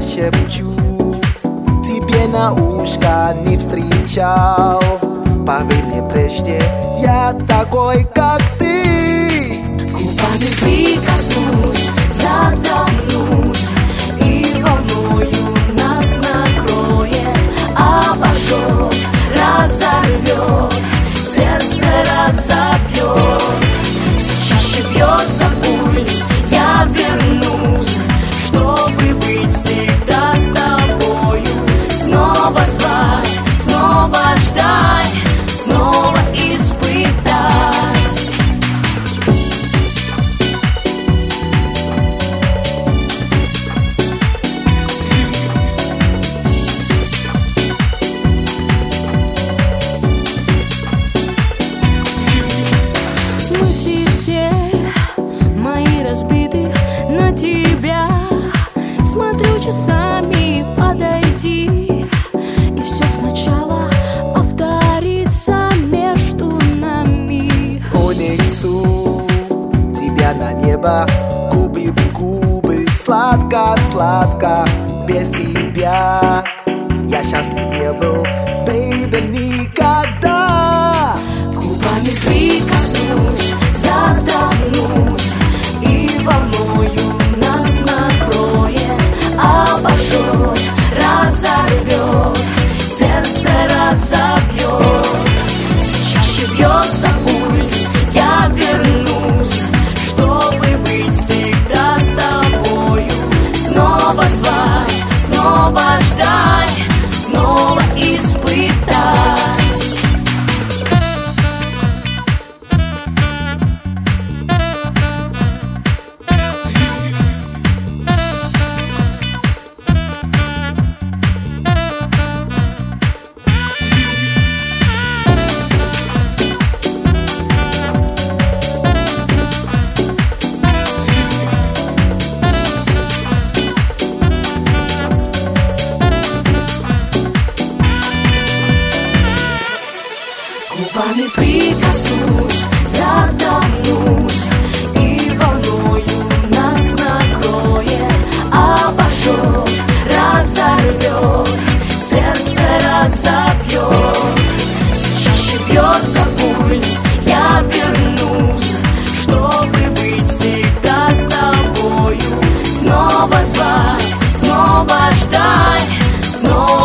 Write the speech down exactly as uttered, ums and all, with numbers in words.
прошепчу тебе на ушко, не встречал. Поверь мне прежде, я такой, как ты. Губами прикоснусь, задохнусь, и волною нас накроет, обожжет, разорвет, сердце разобьет. Чаще бьется пульс, я вернусь, чтобы быть всегда с тобою. Снова звать, снова ждать, снова испытать. Мысли все мои разбиты на тебя. Смотрю часами, подойди, и все сначала повторится между нами. Унесу тебя на небо, губы в губы, сладко-сладко. Без тебя я счастлив не был, бейби, никогда. Губами прикоснусь, задохнусь, и волною нас накроет, обожжет, разорвет, сердце разобьет. Чаще бьется пульс, я вернусь, чтобы быть всегда с тобою. Снова звать, снова ждать, снова испытать. Губами прикоснусь, задохнусь, и волною нас накроет, обожжет, разорвет, сердце разобьет. Чаще бьется пульс, я вернусь, чтобы быть всегда с тобою. Снова звать, снова ждать, снова